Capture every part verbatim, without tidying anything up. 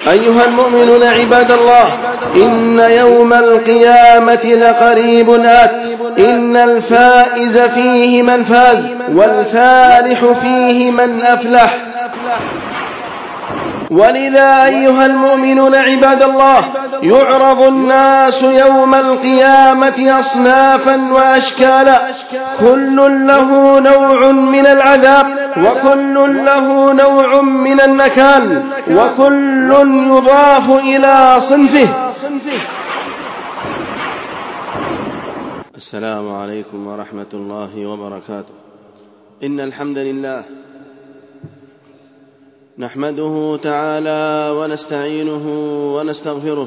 أيها المؤمنون عباد الله، إن يوم القيامة لقريب آت، إن الفائز فيه من فاز، والفالح فيه من أفلح. ولذا أيها المؤمنون عباد الله، يعرض الناس يوم القيامة أصنافا وأشكالا، كل له نوع من العذاب، وكل له نوع من النكال، وكل يضاف إلى صنفه. السلام عليكم ورحمة الله وبركاته. إن الحمد لله نحمده تعالى ونستعينه ونستغفره،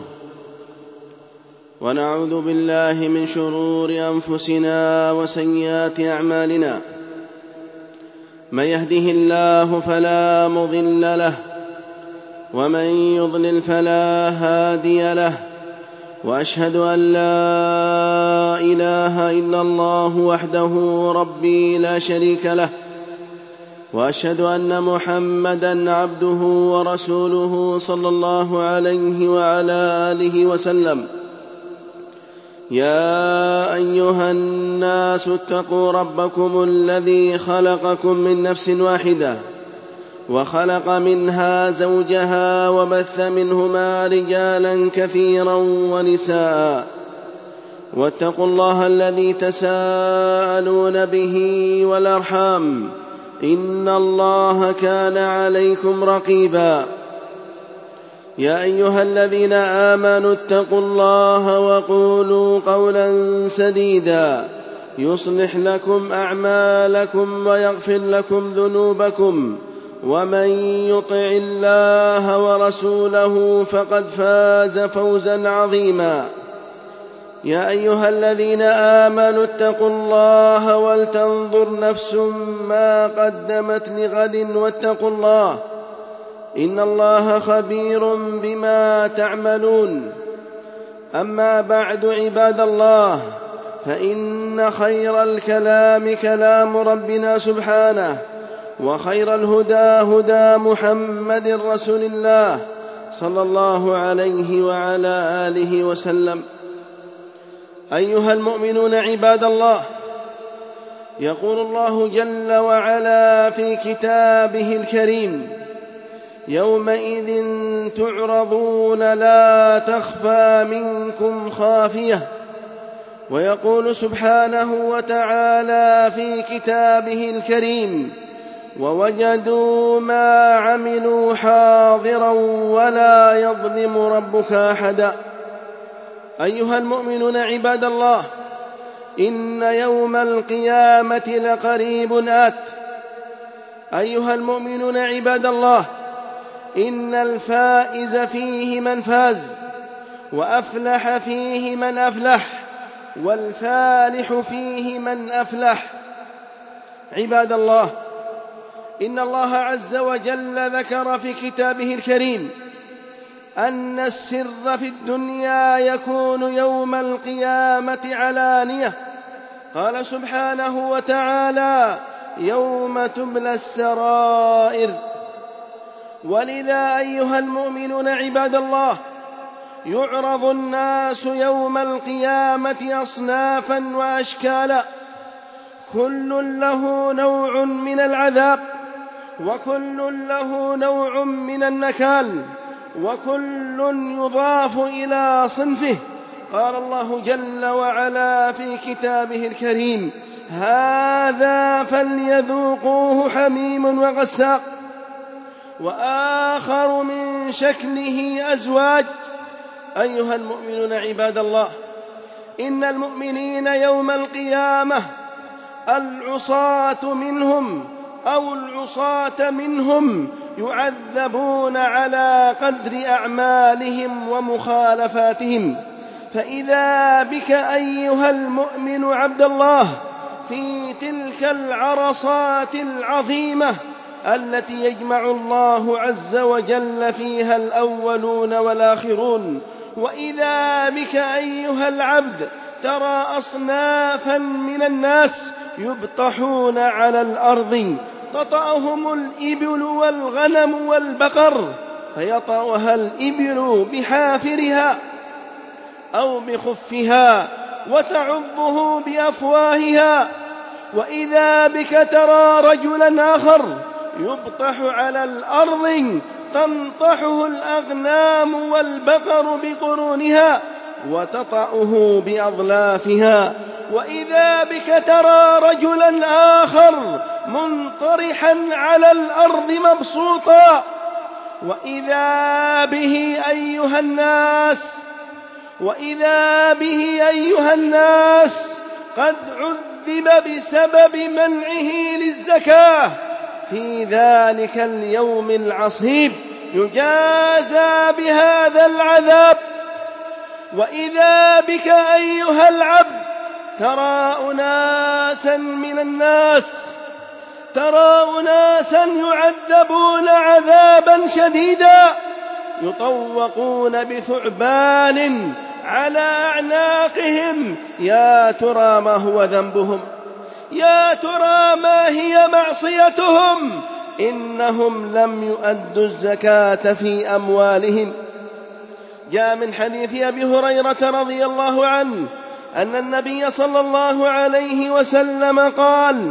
ونعوذ بالله من شرور أنفسنا وسيئات أعمالنا. من يهده الله فلا مضل له، ومن يضلل فلا هادي له، وأشهد أن لا إله إلا الله وحده ربي لا شريك له، وأشهد أن محمدًا عبده ورسوله صلى الله عليه وعلى آله وسلم. يا أيها الناس اتقوا ربكم الذي خلقكم من نفس واحدة، وخلق منها زوجها، وبث منهما رجالا كثيرا ونساء، واتقوا الله الذي تساءلون به والأرحام، إن الله كان عليكم رقيبا. يا أيها الذين آمنوا اتقوا الله وقولوا قولا سديدا، يصلح لكم أعمالكم ويغفر لكم ذنوبكم، ومن يطع الله ورسوله فقد فاز فوزا عظيما. يا أيها الذين آمنوا اتقوا الله ولتنظر نفس ما قدمت لغد، واتقوا الله، إن الله خبير بما تعملون. أما بعد، عباد الله، فإن خير الكلام كلام ربنا سبحانه، وخير الهدى هدى محمد رسول الله صلى الله عليه وعلى آله وسلم. أيها المؤمنون عباد الله، يقول الله جل وعلا في كتابه الكريم: يومئذ تعرضون لا تخفى منكم خافية. ويقول سبحانه وتعالى في كتابه الكريم: ووجدوا ما عملوا حاضرا ولا يظلم ربك أحدا. أيها المؤمنون عباد الله، إن يوم القيامة لقريب آت. أيها المؤمنون عباد الله، إن الفائز فيه من فاز، وأفلح فيه من أفلح، والفالح فيه من أفلح. عباد الله، إن الله عز وجل ذكر في كتابه الكريم أن السر في الدنيا يكون يوم القيامة علانية. قال سبحانه وتعالى: يوم تبلى السرائر. ولذا أيها المؤمنون عباد الله، يعرض الناس يوم القيامة أصنافا وأشكالا، كل له نوع من العذاب، وكل له نوع من النكال، وكل يضاف إلى صنفه. قال الله جل وعلا في كتابه الكريم: هذا فليذوقوه حميم وغساق. وآخر من شكله أزواج. أيها المؤمنون عباد الله، إن المؤمنين يوم القيامة العصاة منهم أو العصاة منهم يعذبون على قدر أعمالهم ومخالفاتهم. فإذا بك أيها المؤمن عبد الله في تلك العرصات العظيمة التي يجمع الله عز وجل فيها الأولون والآخرون. وإذا بك أيها العبد ترى أصنافا من الناس يبطحون على الأرض، تطأهم الإبل والغنم والبقر، فيطأها الإبل بحافرها أو بخفها وتعضه بأفواهها. وإذا بك ترى رجلا آخر يبطح على الأرض تنطحه الأغنام والبقر بقرونها وتطأه بأظلافها. وإذا بك ترى رجلا آخر منطرحا على الأرض مبسوطا. وإذا به أيها الناس وإذا به أيها الناس قد عذب بسبب منعه للزكاة في ذلك اليوم العصيب، يجازى بهذا العذاب. وإذا بك أيها العبد ترى أناسا من الناس ترى أناسا يعذبون عذابا شديدا، يطوقون بثعبان على أعناقهم. يا ترى ما هو ذنبهم؟ يا ترى ما هي معصيتهم؟ إنهم لم يؤدوا الزكاة في أموالهم. جاء من حديث أبي هريرة رضي الله عنه أن النبي صلى الله عليه وسلم قال: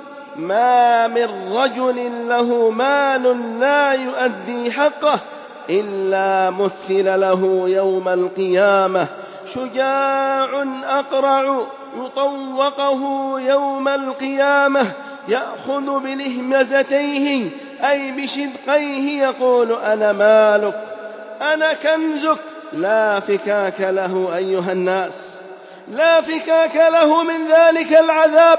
ما من رجل له مال لا يؤدي حقه إلا مثل له يوم القيامة شجاع أقرع يطوقه يوم القيامة يأخذ بلهمزتيه أي بشدقيه يقول: أنا مالك أنا كنزك. لا فكاك له أيها الناس، لا فكاك له من ذلك العذاب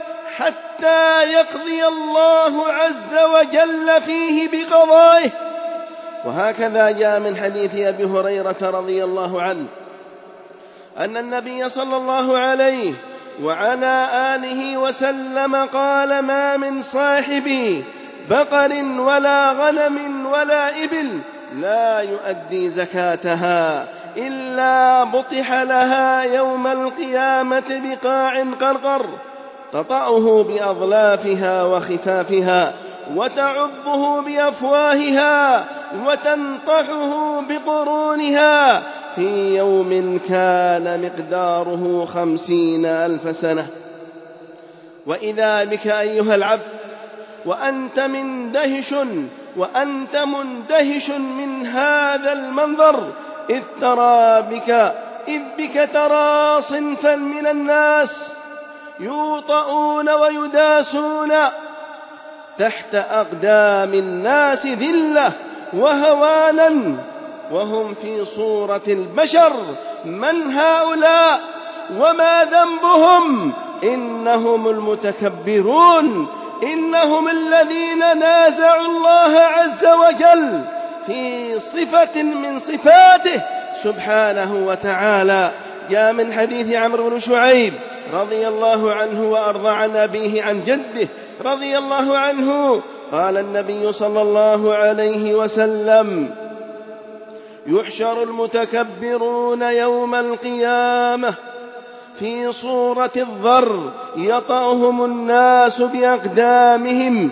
حتى يقضي الله عز وجل فيه بقضائه. وهكذا جاء من حديث أبي هريرة رضي الله عنه أن النبي صلى الله عليه وعلى آله وسلم قال: ما من صاحب بقر ولا غنم ولا إبل لا يؤدي زكاتها إلا بطح لها يوم القيامة بقاع قرقر تطأه بأظلافها وخفافها وتعضه بأفواهها وتنطحه بقرونها في يوم كان مقداره خمسين ألف سنة. وإذا بك أيها العبد وأنت مندهش وأنت مندهش من هذا المنظر، إذ ترى بك إذ بك ترى صنفا من الناس يوطؤون ويداسون تحت أقدام الناس ذلة وهوانا وهم في صورة البشر. من هؤلاء وما ذنبهم؟ إنهم المتكبرون، إنهم الذين نازعوا الله عز وجل في صفة من صفاته سبحانه وتعالى. جاء من حديث عمرو بن شعيب رضي الله عنه وأرضى عن أبيه عن جده رضي الله عنه قال النبي صلى الله عليه وسلم: يحشر المتكبرون يوم القيامة في صورة الذر يطأهم الناس بأقدامهم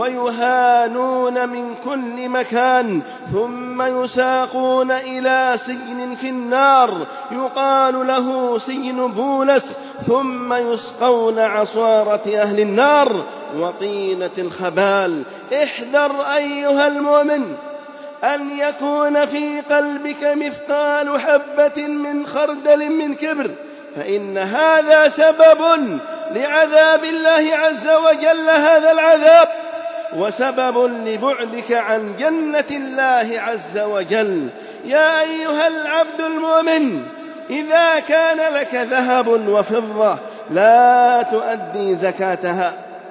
ويهانون من كل مكان، ثم يساقون إلى سجن في النار يقال له سجن بولس، ثم يسقون عصارة أهل النار وطينة الخبال. احذر أيها المؤمن أن يكون في قلبك مثقال حبة من خردل من كبر، فإن هذا سبب لعذاب الله عز وجل هذا العذاب، وسبب لبعدك عن جنة الله عز وجل. يا أيها العبد المؤمن، إذا كان لك ذهب وفضة لا تؤدي زكاتها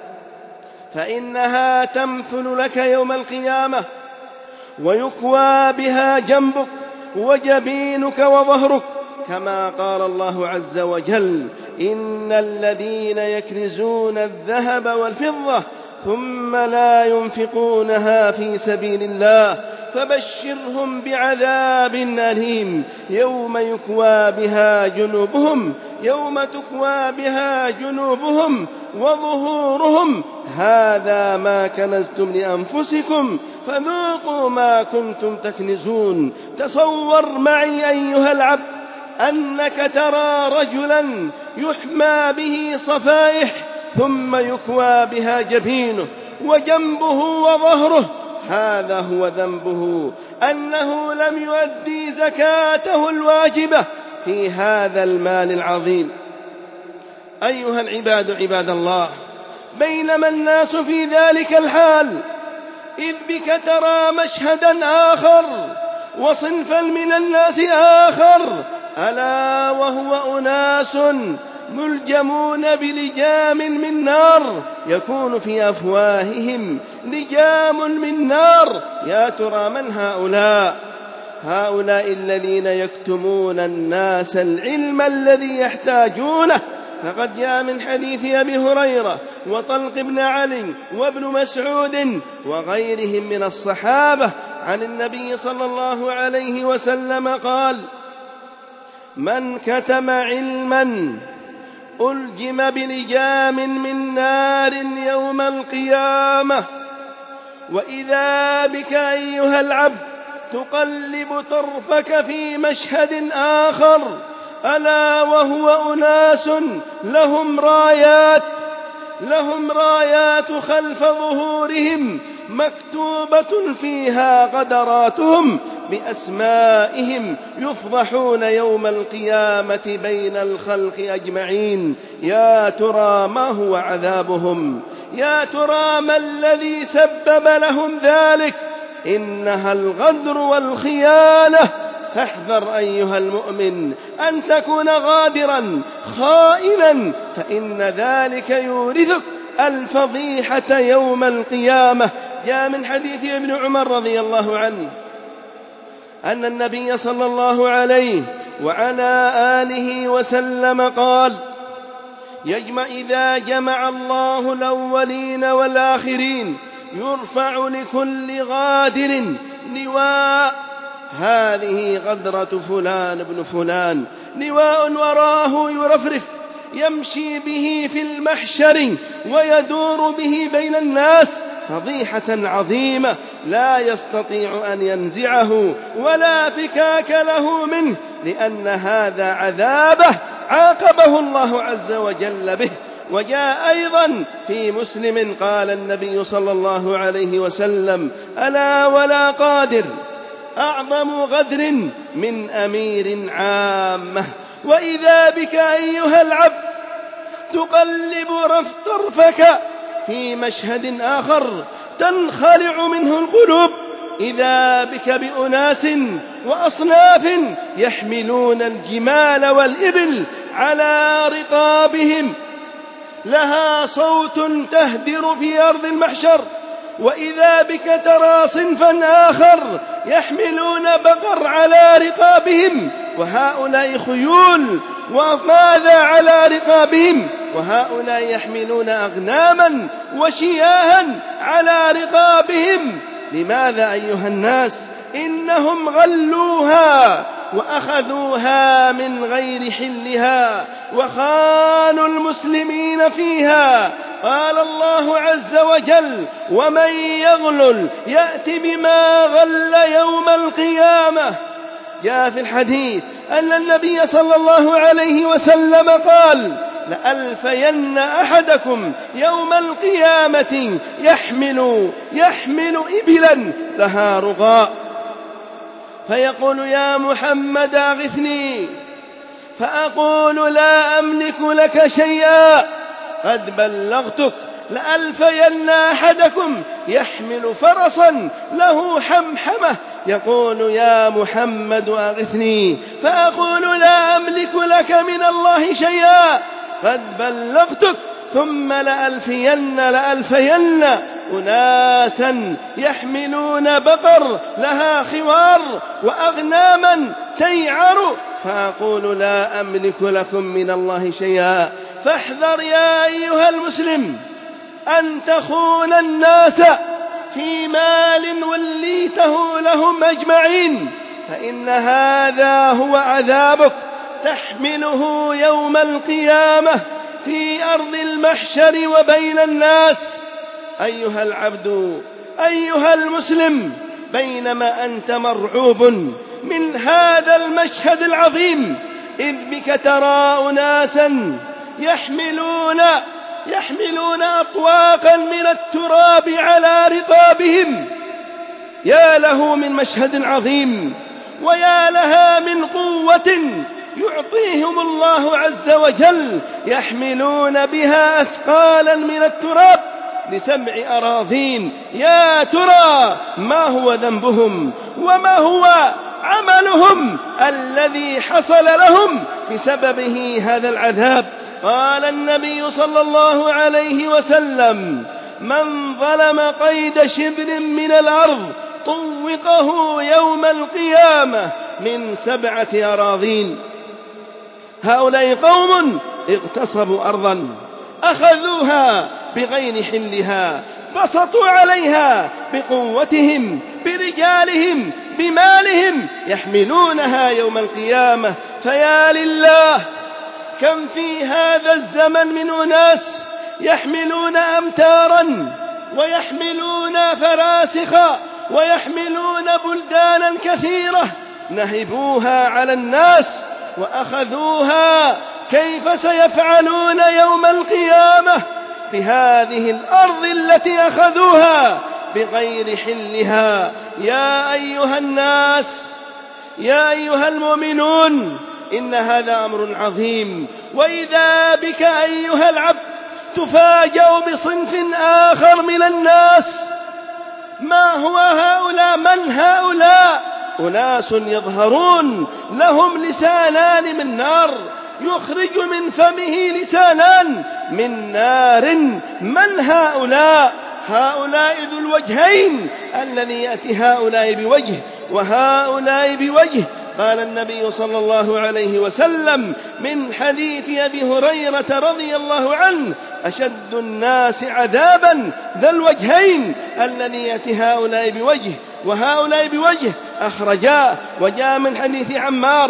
فإنها تمثل لك يوم القيامة ويكوى بها جنبك وجبينك وظهرك، كما قال الله عز وجل: إن الذين يكنزون الذهب والفضة ثم لا ينفقونها في سبيل الله فبشرهم بعذاب أليم يوم يكوى بها جنوبهم يوم تكوى بها جنوبهم وظهورهم هذا ما كنزتم لأنفسكم فذوقوا ما كنتم تكنزون. تصور معي أيها العبد أنك ترى رجلا يحمى به صفائح ثم يكوى بها جبينه وجنبه وظهره، هذا هو ذنبه، أنه لم يؤدي زكاته الواجبة في هذا المال العظيم. أيها العباد عباد الله، بينما الناس في ذلك الحال إذ بك ترى مشهدا آخر وصنفا من الناس آخر، ألا وهو أناس ملجمون بلجام من نار يكون في أفواههم لجام من نار. يا ترى من هؤلاء؟ هؤلاء الذين يكتمون الناس العلم الذي يحتاجونه. فقد جاء من حديث أبي هريرة وطلق بن علي وابن مسعود وغيرهم من الصحابة عن النبي صلى الله عليه وسلم قال: من كتم علما ألجم بلجام من نار يوم القيامة. وإذا بك أيها العبد تقلب طرفك في مشهد آخر، ألا وهو أناس لهم رايات لهم رايات خلف ظهورهم مكتوبة فيها قدراتهم بأسمائهم، يفضحون يوم القيامة بين الخلق أجمعين. يا ترى ما هو عذابهم؟ يا ترى ما الذي سبب لهم ذلك؟ إنها الغدر والخيانة. فاحذر أيها المؤمن أن تكون غادرا خائنا، فإن ذلك يورثك الفضيحة يوم القيامة. جاء من حديث ابن عمر رضي الله عنه أن النبي صلى الله عليه وعلى آله وسلم قال: يجمع إذا جمع الله الأولين والآخرين يرفع لكل غادر لواء، هذه غدرة فلان ابن فلان، لواء وراه يرفرف يمشي به في المحشر ويدور به بين الناس، فضيحة عظيمة لا يستطيع أن ينزعه ولا فكاك له منه، لأن هذا عذابه عاقبه الله عز وجل به. وجاء أيضا في مسلم قال النبي صلى الله عليه وسلم: ألا ولا قادر أعظم غدر من أمير عامة. وإذا بك أيها العبد تقلب طرفك في مشهد آخر تنخلع منه القلوب، إذا بك بأناس وأصناف يحملون الجمال والإبل على رقابهم لها صوت تهدر في أرض المحشر. وإذا بك ترى صنفا آخر يحملون بقر على رقابهم، وهؤلاء خيول، وماذا على رقابهم؟ وهؤلاء يحملون أغناما وشياها على رقابهم. لماذا أيها الناس؟ إنهم غلوها وأخذوها من غير حلها وخانوا المسلمين فيها. قال الله عز وجل: ومن يغلل يأت بما غل يوم القيامة. جاء في الحديث أن النبي صلى الله عليه وسلم قال: لألفين أحدكم يوم القيامة يحمل يحمل إبلا لها رغاء، فيقول: يا محمد أغثني، فأقول: لا أملك لك شيئا، قد بلغتك. لألفين أحدكم يحمل فرسا له حمحمة، يقول: يا محمد أغثني، فأقول: لا أملك لك من الله شيئا، قد بلغتك. ثم لألفين لألفين أناسا يحملون بقر لها خوار وأغناما تيعر، فأقول: لا أملك لكم من الله شيئا. فاحذر يا أيها المسلم أن تخون الناس في مال وليته لهم أجمعين، فإن هذا هو عذابك تحمله يوم القيامة في أرض المحشر وبين الناس. أيها العبد، أيها المسلم، بينما أنت مرعوب من هذا المشهد العظيم، إذ بك ترى أناسا يحملون يحملون أطواقا من التراب على رقابهم. يا له من مشهد عظيم، ويا لها من قوة يعطيهم الله عز وجل، يحملون بها أثقالا من التراب لسبع أراضين. يا ترى ما هو ذنبهم وما هو عملهم الذي حصل لهم بسببه هذا العذاب؟ قال النبي صلى الله عليه وسلم: من ظلم قيد شبر من الأرض طوقه يوم القيامة من سبعة أراضين. هؤلاء قوم اغتصبوا أرضا، أخذوها بغير حلها، بسطوا عليها بقوتهم، برجالهم، بمالهم، يحملونها يوم القيامة. فيا لله، كم في هذا الزمن من أناس يحملون أمتارا، ويحملون فراسخا، ويحملون بلدانا كثيرة، نهبوها على الناس وأخذوها. كيف سيفعلون يوم القيامة بهذه الأرض التي أخذوها بغير حلها؟ يا أيها الناس، يا أيها المؤمنون، إن هذا أمر عظيم. وإذا بك أيها العبد تفاجأ بصنف آخر من الناس. ما هو هؤلاء؟ من هؤلاء؟ أناس يظهرون لهم لسانان من نار، يخرج من فمه لسانان من نار. من هؤلاء؟ هؤلاء ذو الوجهين، الذي يأتي هؤلاء بوجه وهؤلاء بوجه. قال النبي صلى الله عليه وسلم من حديث أبي هريرة رضي الله عنه: أشد الناس عذابا ذا الوجهين، الذي يأتي هؤلاء بوجه وهؤلاء بوجه. أخرجاه. وجاء من حديث عمار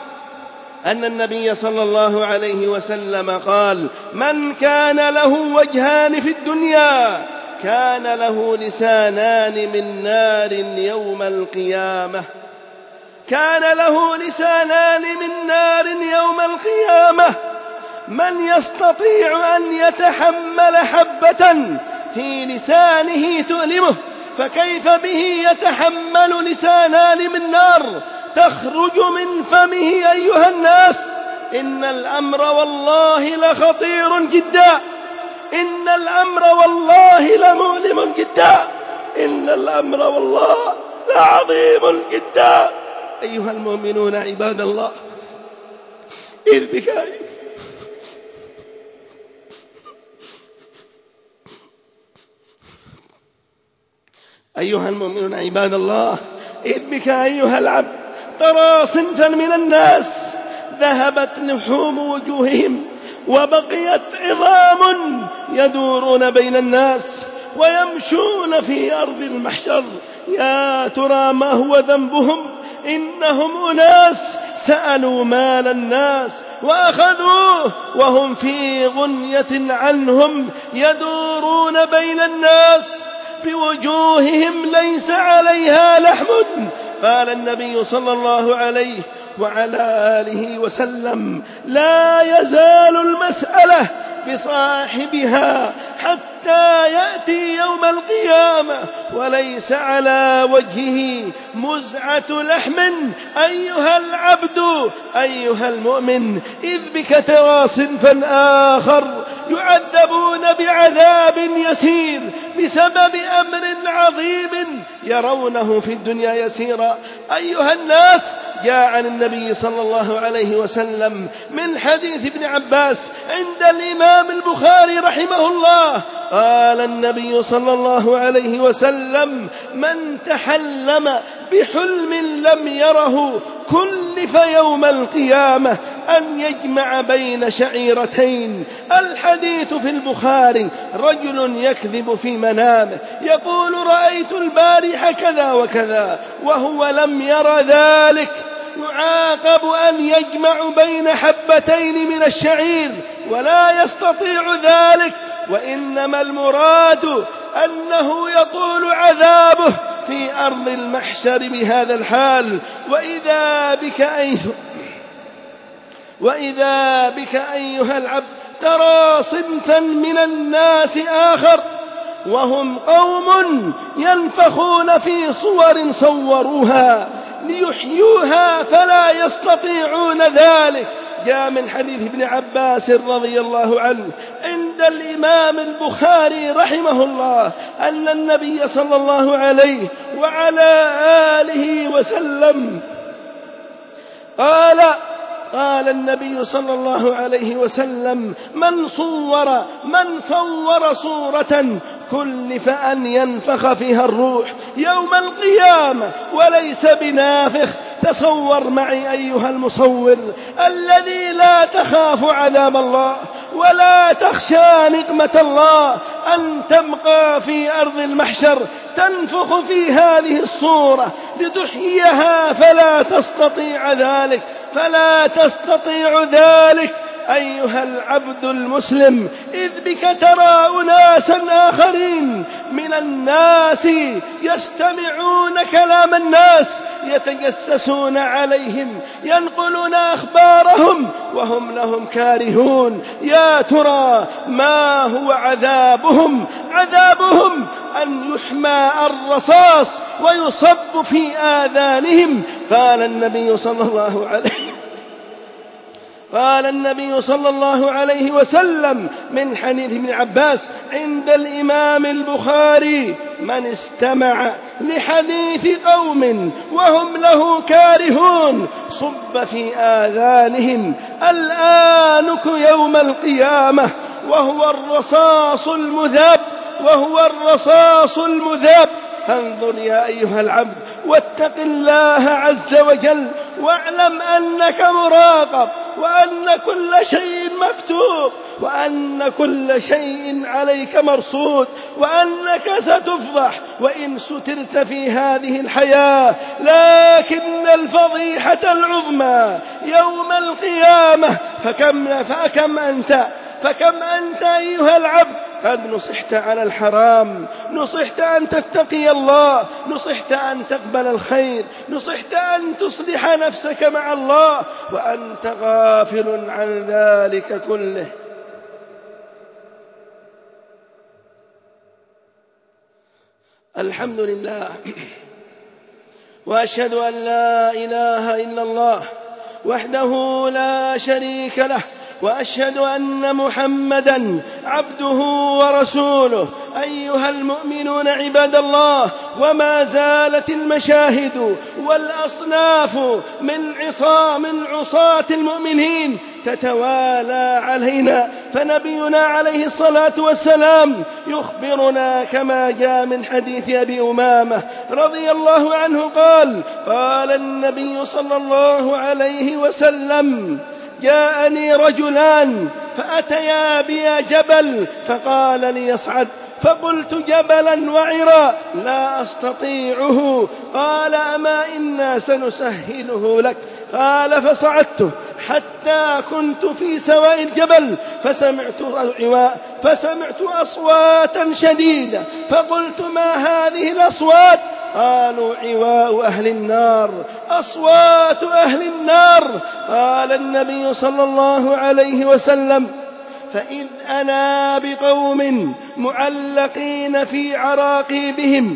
أن النبي صلى الله عليه وسلم قال: من كان له وجهان في الدنيا كان له لسانان من نار يوم القيامة. كان له لسانان من نار يوم القيامة. من يستطيع أن يتحمل حبة في لسانه تؤلمه، فكيف به يتحمل لسانان من نار تخرج من فمه؟ أيها الناس، إن الأمر والله لخطير جدا، إن الأمر والله لمؤلم جدا، إن الأمر والله لعظيم جدا. أيها المؤمنون عباد الله، إذ بك أيها المؤمنون عباد الله، إذ بك أيها العبد ترى صنفا من الناس ذهبت لحوم وجوههم وبقيت عظام يدورون بين الناس ويمشون في أرض المحشر. يا ترى ما هو ذنبهم؟ إنهم أناس سألوا مال الناس وأخذوه وهم في غنية عنهم، يدورون بين الناس بوجوههم ليس عليها لحم. قال النبي صلى الله عليه وعلى آله وسلم: لا يزال المسألة بصاحبها حتى يأتي يوم القيامة وليس على وجهه مزعة لحم. أيها العبد، أيها المؤمن، إذ بك ترى صنفا آخر يعذبون بعذاب يسير بسبب أمر عظيم يرونه في الدنيا يسيرا. أيها الناس، جاء عن النبي صلى الله عليه وسلم من حديث ابن عباس عند الإمام البخاري رحمه الله، قال النبي صلى الله عليه وسلم: من تحلم بحلم لم يره كلف يوم القيامة أن يجمع بين شعيرتين. الحديث في البخاري: رجل يكذب في منامه يقول رأيت البارحة كذا وكذا وهو لم ير ذلك، يعاقب أن يجمع بين حبتين من الشعير ولا يستطيع ذلك. وإنما المراد أنه يطول عذابه في أرض المحشر بهذا الحال. وإذا بك أيها وإذا بك أيها العبد ترى صنفا من الناس آخر وهم قوم ينفخون في صور صوروها ليحيوها فلا يستطيعون ذلك. جاء من حديث ابن عباس رضي الله عنه عند الإمام البخاري رحمه الله أن النبي صلى الله عليه وعلى آله وسلم قال قال النبي صلى الله عليه وسلم: من صور من صور صورة كلف أن ينفخ فيها الروح يوم القيامة وليس بنافخ. تصور معي أيها المصور الذي لا تخاف عذاب الله ولا تخشى نقمة الله أن تبقى في أرض المحشر تنفخ في هذه الصورة لتحييها فلا تستطيع ذلك فلا تستطيع ذلك أيها العبد المسلم. إذ بك ترى أناسا آخرين من الناس يستمعون كلام الناس يتجسسون عليهم ينقلون أخبارهم وهم لهم كارهون. يا ترى ما هو عذابهم؟ عذابهم أن يحمى الرصاص ويصب في آذانهم. قال النبي صلى الله عليه قال النبي صلى الله عليه وسلم من حديث ابن عباس عند الإمام البخاري: من استمع لحديث قوم وهم له كارهون صب في آذانهم الآنك يوم القيامة وهو الرصاص المذاب وهو الرصاص المذاب. فانظر يا أيها العبد واتق الله عز وجل واعلم أنك مراقب وأن كل شيء مكتوب وأن كل شيء عليك مرصود وأنك ستفضح وإن سترت في هذه الحياة، لكن الفضيحة العظمى يوم القيامة. فكم فكم أنت فكم أنت أيها العبد قد نصحت على الحرام، نصحت أن تتقي الله، نصحت أن تقبل الخير، نصحت أن تصلح نفسك مع الله وأنت غافل عن ذلك كله. الحمد لله وأشهد أن لا إله إلا الله وحده لا شريك له وأشهد أن محمدًا عبده ورسوله. أيها المؤمنون عباد الله، وما زالت المشاهد والأصناف من عصام عصاة المؤمنين تتوالى علينا، فنبينا عليه الصلاة والسلام يخبرنا كما جاء من حديث أبي أمامة رضي الله عنه قال: قال النبي صلى الله عليه وسلم: جاءني رجلان فأتيا بي جبل فقال لي يصعد، فقلت: جبلا وعرا لا أستطيعه. قال: أما إنا سنسهله لك. قال: فصعدته حتى كنت في سواء الجبل فسمعت عواء فسمعت أصواتا شديدة، فقلت: ما هذه الأصوات؟ قالوا: عواء أهل النار، أصوات أهل النار. قال النبي صلى الله عليه وسلم: فإذ أنا بقوم معلقين في عراقيبهم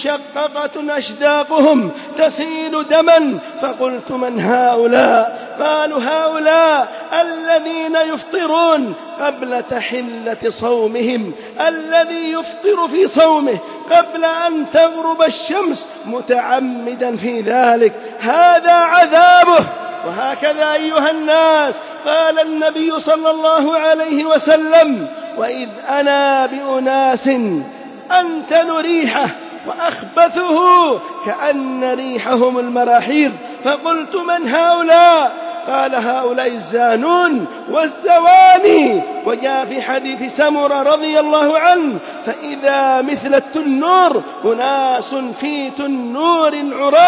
مشققة أشداقهم تسيل دما، فقلت: من هؤلاء؟ قالوا: هؤلاء الذين يفطرون قبل تحلة صومهم، الذي يفطر في صومه قبل أن تغرب الشمس متعمدا في ذلك، هذا عذابه. وهكذا أيها الناس قال النبي صلى الله عليه وسلم: وإذ أنا بأناس أنتن ريحه وأخبثه كأن ريحهم المراحيض، فقلت: من هؤلاء؟ قال: هؤلاء الزانون والزواني. وجاء في حديث سمرة رضي الله عنه: فإذا مثل التنور أناس في تنور عراه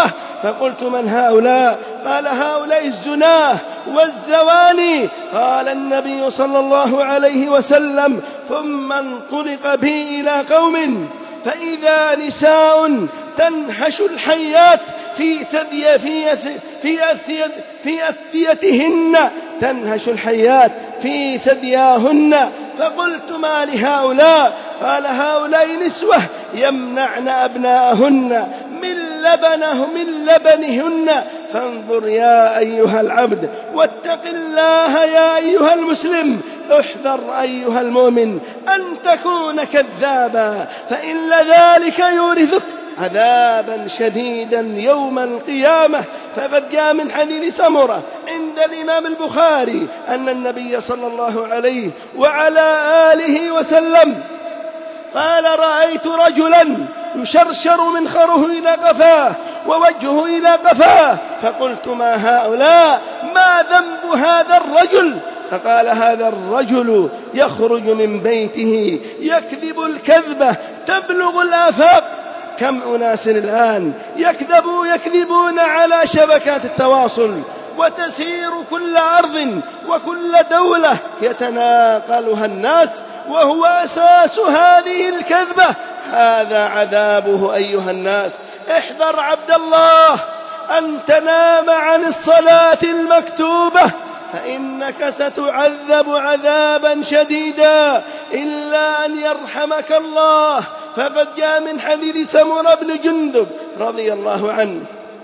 فقلت من هؤلاء؟ قال هؤلاء الزناه والزواني. قال النبي صلى الله عليه وسلم ثم انطلق بي إلى قوم فإذا نساء تنهش الحيات في ثدي في في أثي في أثيتهن تنهش الحيات في ثدياهن. فقلت ما لهؤلاء؟ قال هؤلاء نسوة يمنعن أبناءهن من لبنه من لبنهن. فانظر يا أيها العبد واتق الله يا أيها المسلم، احذر أيها المؤمن أن تكون كذابا، فإن ذلك يورثك عذابا شديدا يوم القيامة. فقد جاء من حديث سمرة عند الإمام البخاري أن النبي صلى الله عليه وعلى آله وسلم قال رأيت رجلا يشرشر منخره إلى قفاه ووجهه إلى قفاه، فقلت ما هؤلاء؟ ما ذنب هذا الرجل؟ فقال هذا الرجل يخرج من بيته يكذب الكذبة تبلغ الآفاق. كم أناس الآن يكذبوا يكذبون على شبكات التواصل، وتسير كل أرض وكل دولة يتناقلها الناس، وهو أساس هذه الكذبة. هذا عذابه أيها الناس. احذر عبد الله أن تنام عن الصلاة المكتوبة، فإنك ستعذب عذابا شديدا إلا أن يرحمك الله. فقد جاء من حديث سمرة بن جندب رضي الله عنه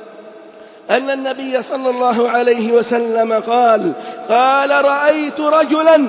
أن النبي صلى الله عليه وسلم قال قال رأيت رجلا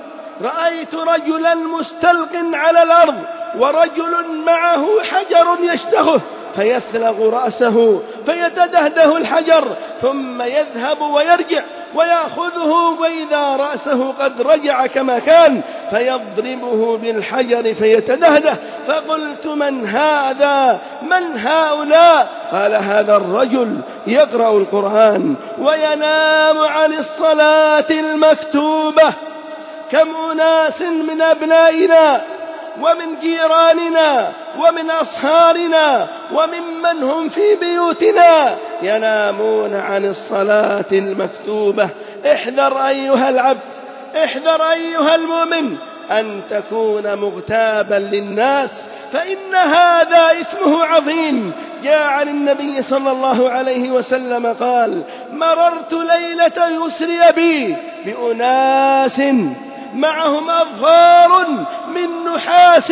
رأيت رجلا مستلق على الأرض ورجل معه حجر يشتهه فيثلغ رأسه فيتدهده الحجر ثم يذهب ويرجع ويأخذه، وإذا رأسه قد رجع كما كان فيضربه بالحجر فيتدهده. فقلت من هذا؟ من هؤلاء؟ قال هذا الرجل يقرأ القرآن وينام عن الصلاة المكتوبة. كم أناس من أبنائنا ومن جيراننا ومن أصهارنا وممن هم في بيوتنا ينامون عن الصلاة المكتوبة. احذر أيها العبد، احذر أيها المؤمن أن تكون مغتابا للناس، فإن هذا إثمه عظيم. جاء عن النبي صلى الله عليه وسلم قال مررت ليلة يسري بي بأناس معهم أظفار من نحاس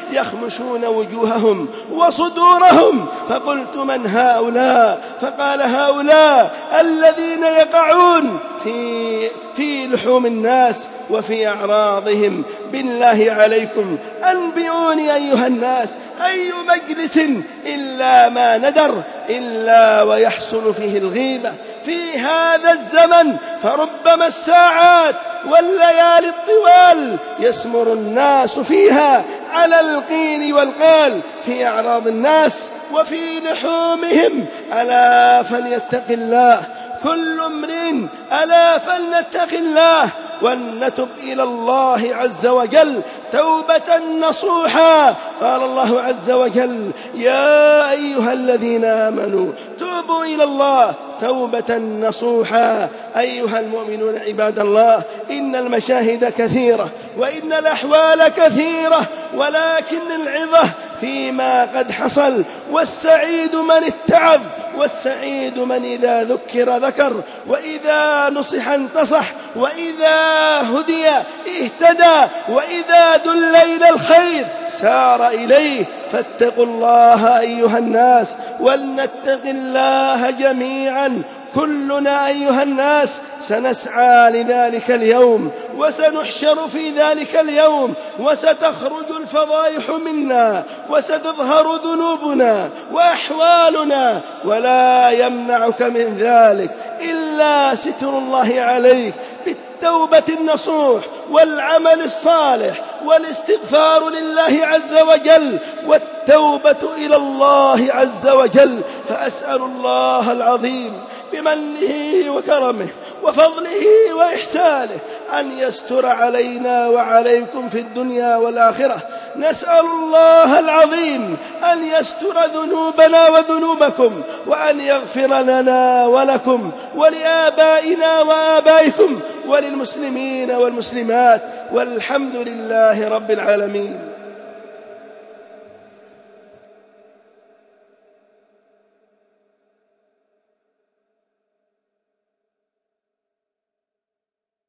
يخمشون وجوههم وصدورهم، فقلت من هؤلاء؟ فقال هؤلاء الذين يقعون في, في لحوم الناس وفي أعراضهم. بالله عليكم أنبئوني أيها الناس، أي مجلس إلا ما ندر إلا ويحصل فيه الغيبة في هذا الزمن؟ فربما الساعات والليالي الطوال يسمر الناس فيها على القيل والقال في أعراض الناس وفي لحومهم. ألا فليتق الله كل امرئ، ألا فلنتق الله ولنتب إلى الله عز وجل توبة نصوحا. قال الله عز وجل يا أيها الذين آمنوا توبوا إلى الله توبة نصوحا. أيها المؤمنون عباد الله، إن المشاهد كثيرة وإن الأحوال كثيرة، ولكن العظة فيما قد حصل. والسعيد من اتعظ، والسعيد من إذا ذكر ذكر، وإذا نصح انتصح، وإذا هدي اهتدى، وإذا دل إلى الخير سار إليه. فاتقوا الله أيها الناس ولنتق الله جميعا. كلنا أيها الناس سنسعى لذلك اليوم، وسنحشر في ذلك اليوم، وستخرج الفضائح منا، وستظهر ذنوبنا وأحوالنا، ولا يمنعك من ذلك إلا ستر الله عليك بالتوبة النصوح والعمل الصالح والاستغفار لله عز وجل والتوبة إلى الله عز وجل. فأسأل الله العظيم بمنه وكرمه وفضله وإحسانه أن يستر علينا وعليكم في الدنيا والآخرة. نسأل الله العظيم أن يستر ذنوبنا وذنوبكم، وأن يغفر لنا ولكم ولآبائنا وآبائكم وللمسلمين والمسلمات، والحمد لله رب العالمين.